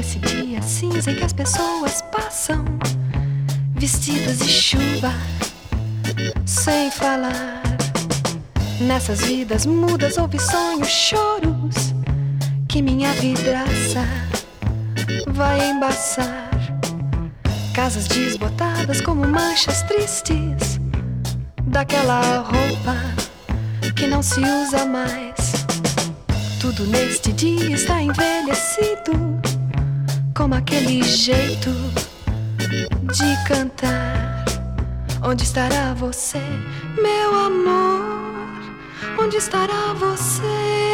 nesse dia cinza em que as pessoas passam vestidas de chuva, sem falar. Nessas vidas mudas houve sonhos, choros, que minha vidraça vai embaçar. Casas desbotadas como manchas tristes daquela roupa que não se usa mais. Tudo neste dia está envelhecido, como aquele jeito de cantar. Onde estará você, meu amor? Onde estará você?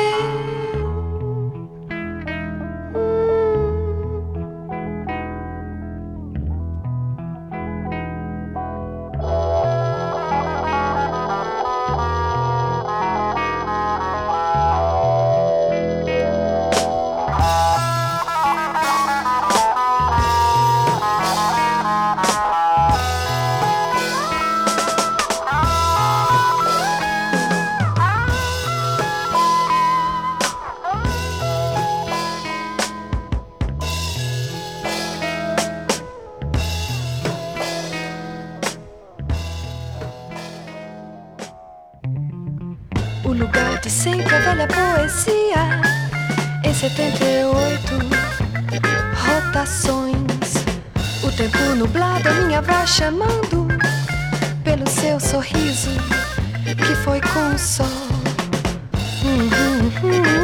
O lugar de sempre, a velha poesia. Em 78 rotações, o tempo nublado, a minha voz chamando pelo seu sorriso que foi com o sol.